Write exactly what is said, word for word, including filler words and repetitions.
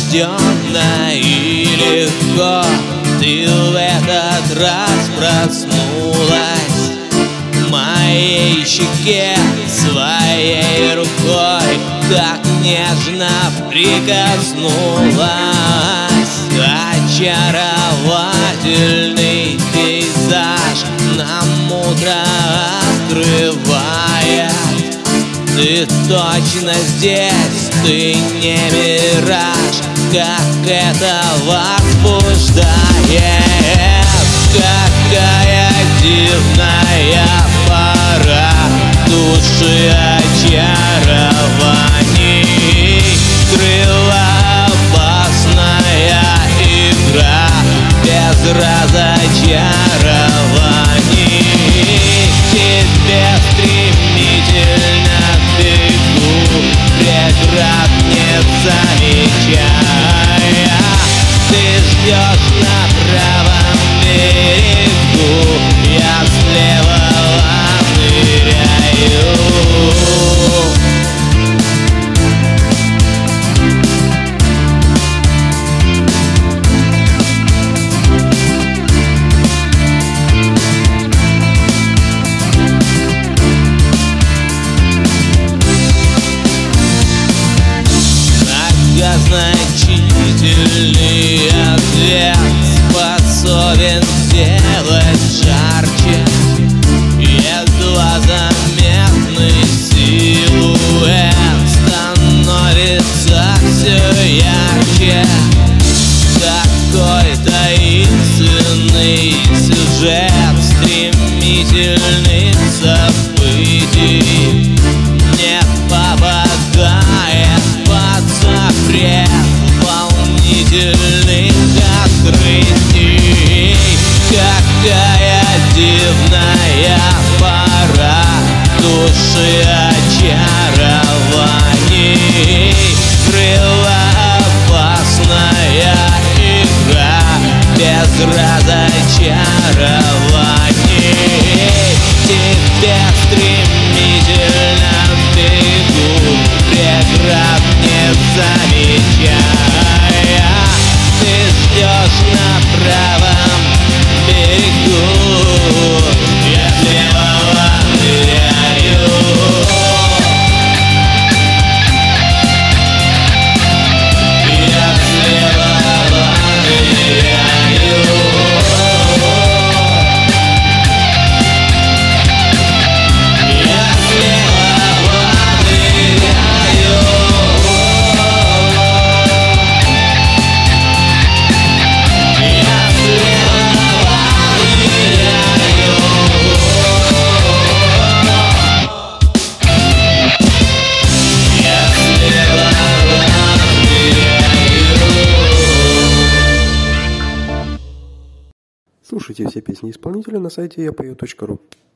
рожденная и легко ты в этот раз проснулась в моей щеке своей рукой, так нежно прикоснулась. Очаровательный пейзаж нам утро открывает. Ты точно здесь, ты не мираж, как это возбуждает. Какая дивная пора души очарований, крылоопасная игра без разочарований. Тебе стремительно бегу, преград не замечая. Ты ждешь на правом берегу, я слева ныряю. Многозначительный ответ способен сделать жарче едва заметный силуэт становится все ярче. Какой таинственный сюжет стремительных событий не попадает под запрет волнительных открытий. Какая дивная пора души очарований, крылоопасная игра без разочарований. Тебе стремительно бегу, преград не замечая. Ты ждешь на правом берегу, я слева ныряю. Я слева ныряю. Я слева ныряю. Слушайте все песни исполнителя на сайте я пою точка ру.